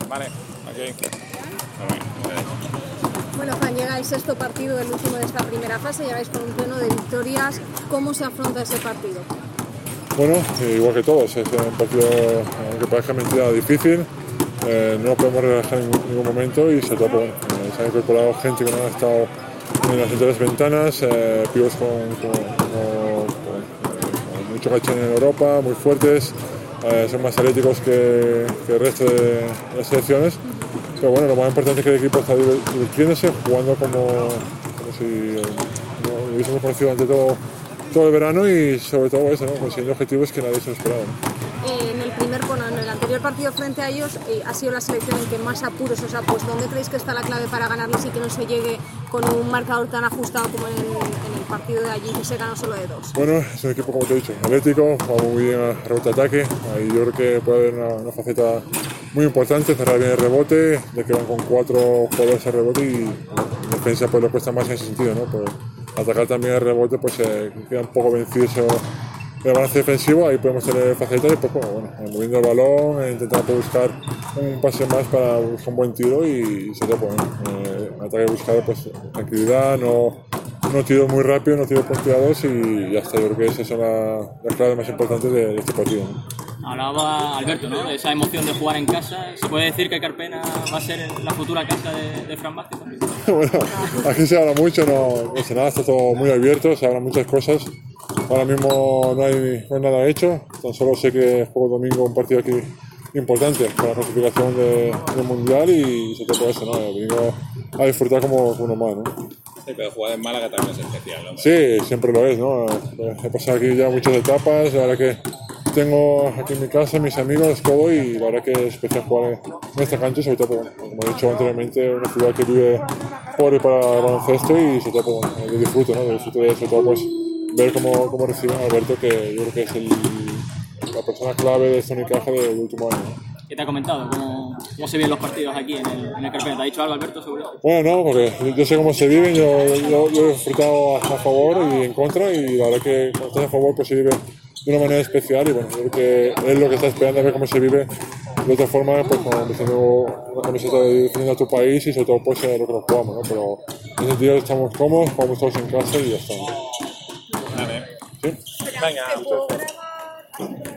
Vale, ok. Bueno, Juan, llega el sexto partido, el último de esta primera fase, llegáis con un pleno de victorias. ¿Cómo se afronta ese partido? Bueno, igual que todos, es un partido, aunque parezca mentira, difícil. No lo podemos relajar en ningún momento y sobre todo bueno, se han incorporado gente que no ha estado en las anteriores ventanas, pibos con mucho caché en Europa, muy fuertes, son más atléticos que el resto de las selecciones. Pero bueno, lo más importante es que el equipo está divirtiéndose, jugando como si lo hubiésemos conocido ante todo el verano y sobre todo eso, ¿no? Consiguiendo objetivos que nadie se lo esperaba, ¿no? En el anterior partido frente a ellos ha sido la selección en que más apuros os ha puesto. ¿Dónde creéis que está la clave para ganarles y que no se llegue con un marcador tan ajustado como en el partido de allí, que se ganó solo de 2? Bueno, es un equipo, como te he dicho, atlético, va muy bien a rebote-ataque. Ahí yo creo que puede haber una faceta muy importante, cerrar bien el rebote, de que van con 4 jugadores al rebote y la defensa pues le cuesta más en ese sentido, ¿no? Pues atacar también el rebote pues queda un poco vencido el balance defensivo, ahí podemos tener facilidad y pues bueno, moviendo el balón, intentando buscar un pase más para buscar un buen tiro y sobre todo ataque buscar pues tranquilidad, no tiro muy rápido, no tiro punteados y ya está. Yo creo que esas son las claves más importantes de este partido, ¿no? Hablaba Alberto, ¿no?, de esa emoción de jugar en casa. ¿Se puede decir que Carpena va a ser la futura casa de Fran Vázquez también? Bueno, aquí se habla mucho, no sé nada, está todo muy abierto, se hablan muchas cosas. Ahora mismo no hay nada hecho, tan solo sé que juego domingo un partido aquí importante para la clasificación del Mundial y se trata de eso, ¿no? Vengo a disfrutar como uno más, ¿no? Sí, pero jugar en Málaga también es especial, ¿no? Sí, siempre lo es, ¿no? He pasado aquí ya muchas etapas, la verdad que tengo aquí en mi casa mis amigos, todo, y la verdad que es especial jugar en esta cancha, sobre todo, como he dicho anteriormente, una ciudad que vive por y para el baloncesto y sobre todo yo disfruto, ¿no? Disfruto de eso, sobre todo pues ver cómo reciben a Alberto, que yo creo que es la persona clave de este Unicaja del último año, ¿no? ¿Qué te ha comentado? ¿Cómo se viven los partidos aquí en el Carpena? ¿Te ha dicho algo Alberto sobre eso? Bueno, no, porque yo sé cómo se viven, yo he disfrutado a favor y en contra, y la verdad que cuando estás a favor pues se vive de una manera especial y bueno, yo creo que es lo que está esperando, a ver cómo se vive de otra forma, pues como diciendo una camiseta defendiendo a tu país y sobre todo pues lo que nos jugamos, ¿no? Pero en ese sentido estamos cómodos, jugamos todos en casa y ya está. Vale. ¿Sí? Venga, muchas gracias.